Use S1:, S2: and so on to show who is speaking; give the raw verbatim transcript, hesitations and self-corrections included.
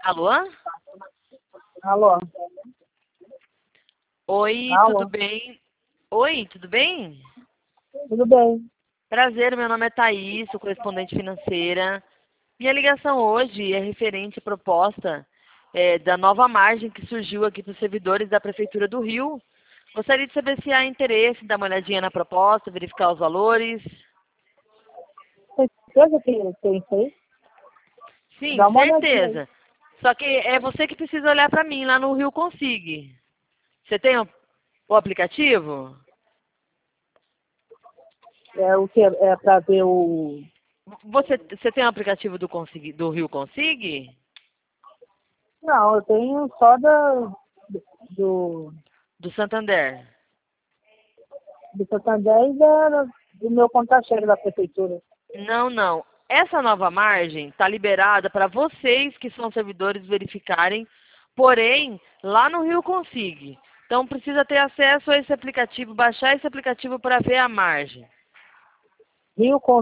S1: Alô?
S2: Alô?
S1: Oi,
S2: Alô?
S1: tudo bem? Oi, tudo bem?
S2: Tudo bem?
S1: Prazer, meu nome é Thaís, sou correspondente financeira. Minha ligação hoje é referente à proposta é, da nova margem que surgiu aqui para os servidores da Prefeitura do Rio. Gostaria de saber se há interesse, dar uma olhadinha na proposta, verificar os valores.
S2: Tem certeza que tem isso aí?
S1: Sim,
S2: Dá uma olhadinha aí.
S1: certeza. Só que é você que precisa olhar para mim lá no Rio Consigue. Você tem o, o aplicativo?
S2: É o que? É para ver o...
S1: Você, você tem o aplicativo do, Consigue, do Rio Consigue?
S2: Não, eu tenho só da, do,
S1: Do Santander?
S2: do Santander e da, do meu conta-cheque da prefeitura.
S1: Não, não. Essa nova margem está liberada para vocês que são servidores verificarem, porém, lá no Rio Consigue. Então precisa ter acesso a esse aplicativo, baixar esse aplicativo para ver a margem.
S2: Rio